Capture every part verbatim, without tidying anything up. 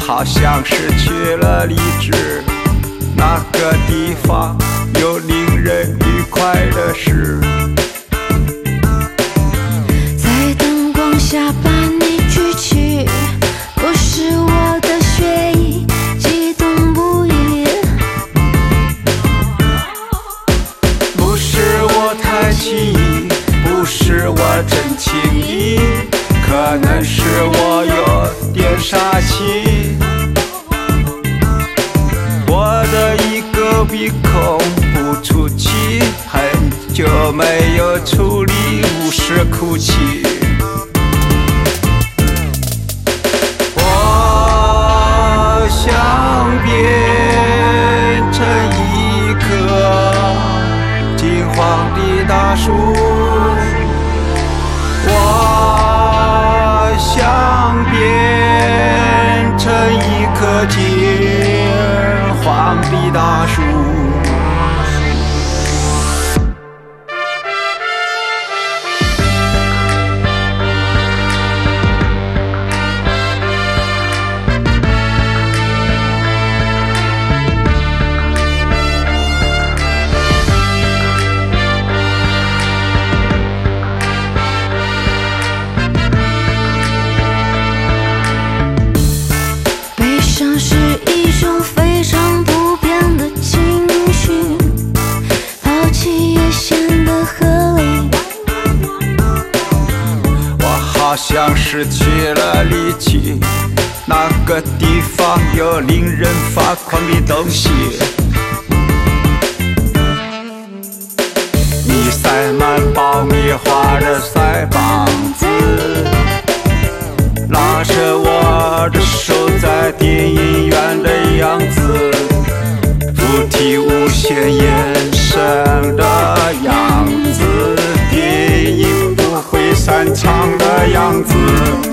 好像失去了理智，那个地方有令人愉快的事。 在灯光下把你举起，不是我的血液激动不已， 不是我太轻易，不是我真情意，可能是我有点傻气。我的一个鼻孔不出气，很久没有处理，无时哭泣。我想变成一棵金黄的大树，我想变成一棵金黄的大树。 悲伤是一种非常普遍的情绪，抛弃也显得合理。 我好像失去了力气，那个地方有令人发狂的东西。你塞满爆米花的腮帮子，拉着我的手在电影院的样子，不提无限延伸的样子，电影不会散场的样子。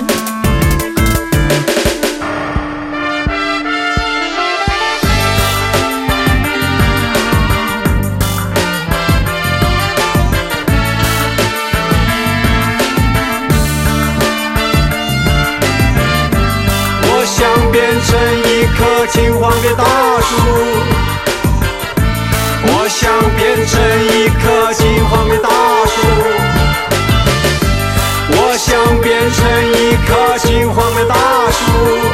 我想变成一棵金黄的大树，我想变成一棵金黄的大树，我想变成一棵金黄的大树。